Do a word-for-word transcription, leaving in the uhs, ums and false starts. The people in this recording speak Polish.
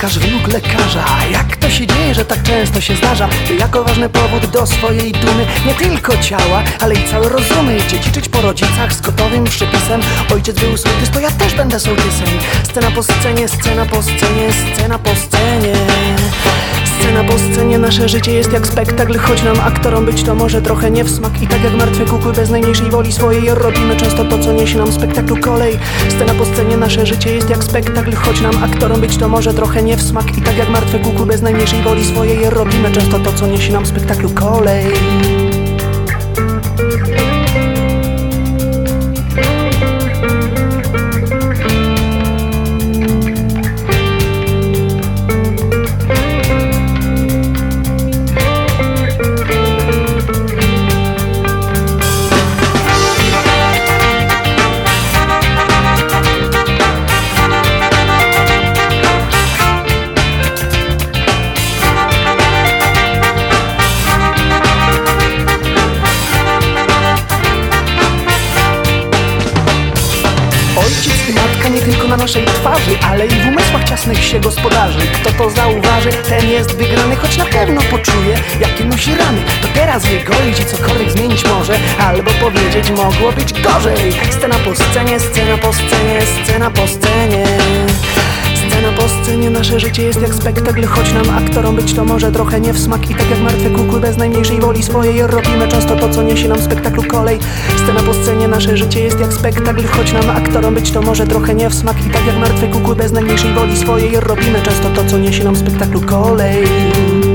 lekarz, wnuk lekarza. Jak to się dzieje, że tak często się zdarza, by jako ważny powód do swojej dumy nie tylko ciała, ale i całe rozumy dziedziczyć po rodzicach z gotowym przypisem. Ojciec był sołtys, to ja też będę sołtysem. Scena po scenie, scena po scenie, scena po scenie. Scena po scenie, nasze życie jest jak spektakl, choć nam aktorom być to może trochę nie w smak. I tak jak martwe kukły bez najmniejszej woli swojej robimy często to, co niesie nam spektaklu kolej. Scena po scenie, nasze życie jest jak spektakl, choć nam aktorom być to może trochę nie w smak. I tak jak martwe kukły bez najmniejszej woli swojej robimy często to, co niesie nam spektaklu kolej. Ojciec i matka nie tylko na naszej twarzy, ale i w umysłach ciasnych się gospodarzy. Kto to zauważy, ten jest wygrany, choć na pewno poczuje, jakie nosi rany. To teraz je golić i cokolwiek zmienić może, albo powiedzieć, mogło być gorzej. Scena po scenie, scena po scenie, scena po scenie. Scena po scenie, nasze życie jest jak spektakl, choć nam aktorom być to może trochę nie w smak. I tak jak martwe kukły bez najmniejszej woli swojej robimy często to, co niesie nam spektaklu kolej. Scena po scenie, nasze życie jest jak spektakl, choć nam aktorom być to może trochę nie w smak. I tak jak martwe kukły bez najmniejszej woli swojej robimy często to, co niesie nam spektaklu kolej.